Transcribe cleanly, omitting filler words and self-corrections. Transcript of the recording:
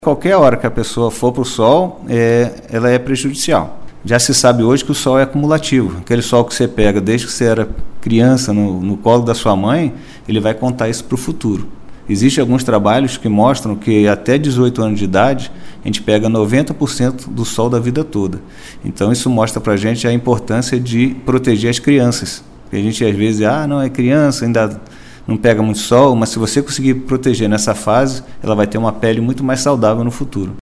Qualquer hora que a pessoa for para o sol, ela é prejudicial. Já se sabe hoje que o sol é acumulativo. Aquele sol que você pega desde que você era criança no colo da sua mãe, ele vai contar isso para o futuro. Existem alguns trabalhos que mostram que até 18 anos de idade, a gente pega 90% do sol da vida toda. Então isso mostra para a gente a importância de proteger as crianças. A gente às vezes, não é criança, ainda não pega muito sol, mas se você conseguir proteger nessa fase, ela vai ter uma pele muito mais saudável no futuro.